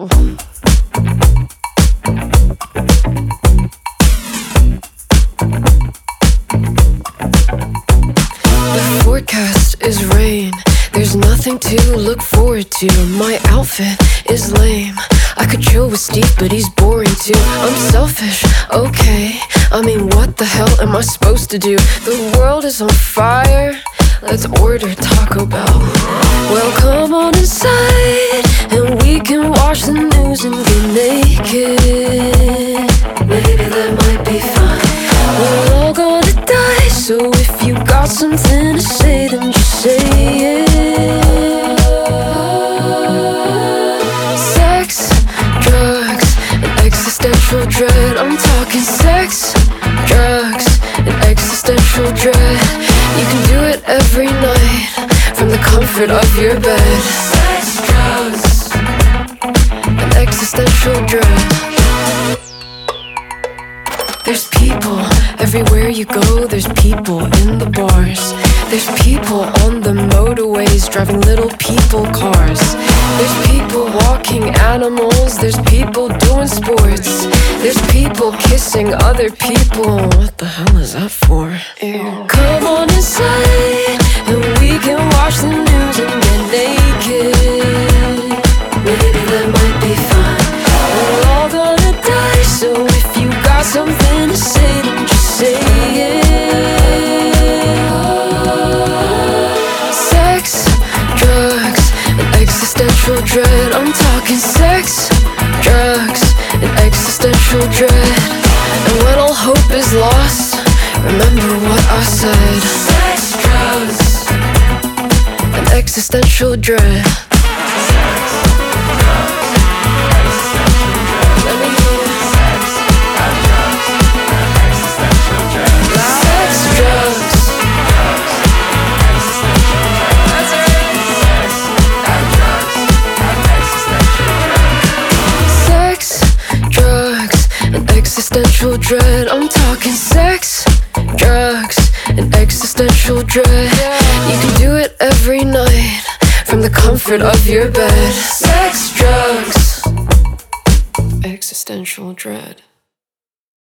The forecast is rain. There's nothing to look forward to. My outfit is lame. I could chill with Steve, but he's boring too. I'm selfish, okay. I mean, what the hell am I supposed to do? The world is on fire. Let's order Taco Bell. Well, come on inside, and we can watch the news and get naked. Maybe that might be fun. We're all gonna die, so if you got something to say, then just say it. Sex, drugs, and existential dread. I'm talking sex, drugs, and existential dread. You can do it every night from the comfort of your bed. Sex, drugs, and existential dread. There's people everywhere you go. There's people in the bars. There's people on the motorways driving little people cars. There's people walking animals. There's people doing sports. There's people kissing other people. What the hell is that for? Ew. Come on inside, and we can watch the news and get naked. Maybe that might be fun. We're all gonna die, so if you got something to say, then just say it. Sex, drugs, and existential dread. I'm talking sex, drugs, and existential dread. And when all hope is lost, remember what I said. Sex, drugs, and existential dread. Existential dread. I'm talking sex, drugs, and existential dread. You can do it every night from the comfort of your bed. Sex, drugs, existential dread.